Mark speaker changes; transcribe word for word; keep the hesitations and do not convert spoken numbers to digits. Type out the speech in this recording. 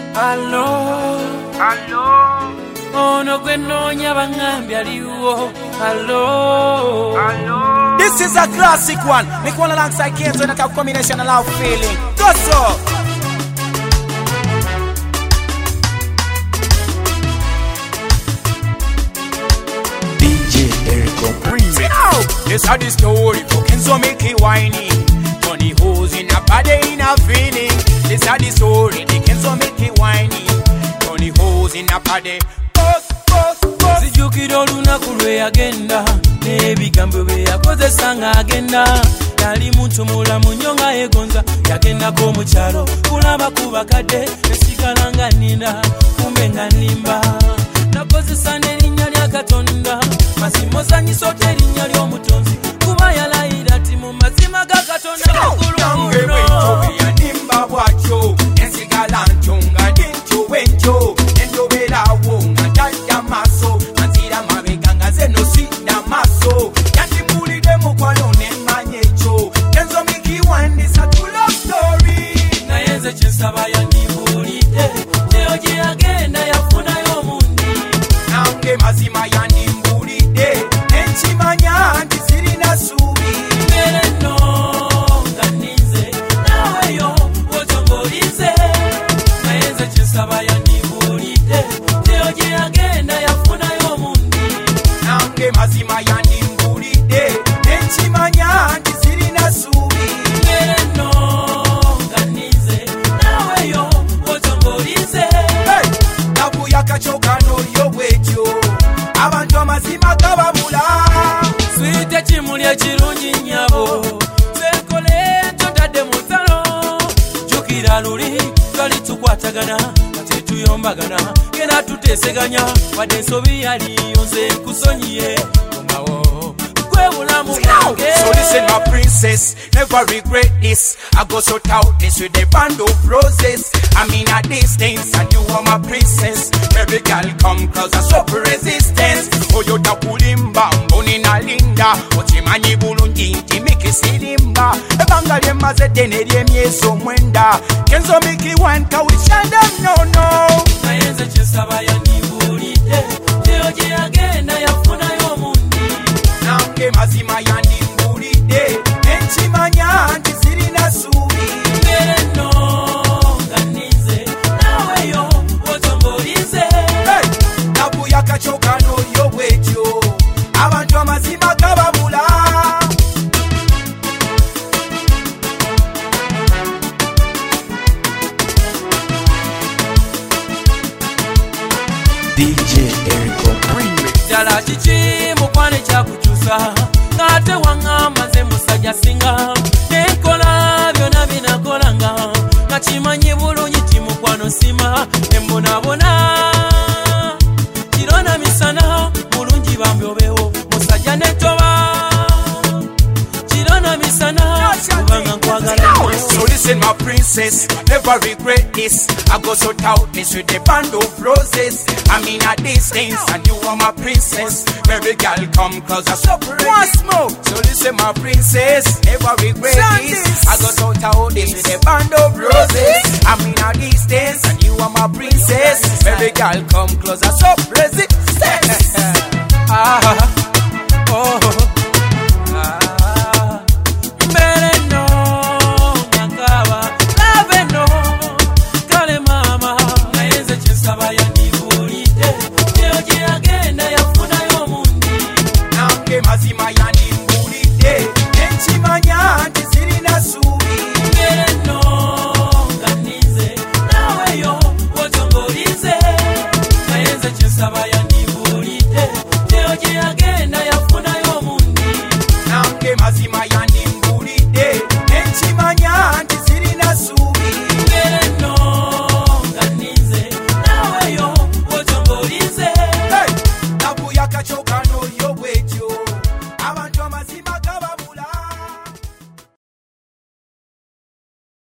Speaker 1: Allo,
Speaker 2: allo,
Speaker 1: ono gwe noonya bangambi aliwo. Allo,
Speaker 2: allo.
Speaker 3: This is a classic one. Make one alongside Kenzo and a combination of love feeling. Go so. D J Eric Prince.
Speaker 4: Now, this is the story for Kenzo make it whiny. Tony hoes in a body in a feeling. This is the story, the Kenzo make it whiny. Tony hoes in a body. Boss, boss, boss.
Speaker 1: Sijukira olunaku lwe yagenda n'ebigambo bye yakozesa ng'agenda. Yali muntu mulamu nnyo nga yegonza, yagendako mu kyalo kulaba ku bakadde nesigala nga nninda, kumbe nga nnimba. Nakozesa n'erinnya lya Katonda, mazima osanyisa otya erinnya ly'omutonzi, kuba yalayira ati mu mazima ga Katonda makulu muno.
Speaker 4: Yanimba bwatyo ensigala ntonga dintyo wentyo endoberawo nga talya maaso manzira mabega nga ze nosinda maaso yandimbulidde mukwano nemmanya ekyo Kenzo mikiwandisa to love story
Speaker 1: naye nze kyensaba yandimbulidde kyeyo gye yagenda yafunayo omundi.
Speaker 4: nange mazima yandimbulidde enkimanya nti sirina suubi
Speaker 1: Mbere nno nga nninze naaweyo wotongolize, naye nze kyensaba yandimbulidde kyeyo gye yagenda yafunayo omundi.
Speaker 4: nange mazima yandimbulidde enkimanya nti sirina suubi
Speaker 1: Mbere nno nga nninze naaweyo wotongolize.
Speaker 4: nabuya kacokano lyo bwetyo abantu amazima gababula
Speaker 1: Swite ekimuli ekirungi nnyabo, senkole ntotadde mu nsalo. Jjukira luli twali tukwatagana nga tetuyombagana, genda tuteeseganya wadde ensobi yaliyo nze nkusonyiye komawo gwe bulamu bwange.
Speaker 4: So listen my princess, never regret this. I go sort out this with a band of roses. I'm in a distance and you are my princess. Every girl come close and stop resistance. Oh you da kulimba, mboni na linda. Ochimanyi bulungi nti miki silimba. Ebanga lyemaze dene lyemyeso mwenda. Kenzo miki wanka wishanda no no.
Speaker 1: Naye nze kyensaba yandimbulidde kyeyo gye yagenda yafunayo omundi.
Speaker 4: nange mazima yandimbulidde enkimanya nti sirina suubi
Speaker 1: Mbere nno nga nninze naaweyo wotongolize.
Speaker 4: nabuya kacokano lyo bwetyo abantu amazima gababula
Speaker 3: D J Eric Prince.
Speaker 1: Ddala kiki mukwano ekyakukyusa ng'ate waŋŋamba nze musajja singa nenkola byonna binakolanga nga kimanyi bulungi ti mukwano sima embonabona kirona misana mulungi bambi obeewo musajja netoba kirona misana kubanga nkwagala.
Speaker 4: So listen my princess, never regret this. I go sort out this with a band of roses. I'm in a distance and you are my princess. Every girl come close and stop once more. So listen my princess, never regret this. I go sort out this with a band of roses. I'm in a distance and you are my princess. Every girl come close and stop resistance.
Speaker 1: Ah, oh, ah, mbere nno nakaba lave nno kale mama, naye nze kyensaba yandimbulidde kyeyo gye yagenda yafunayo omundi.
Speaker 4: nange mazima yani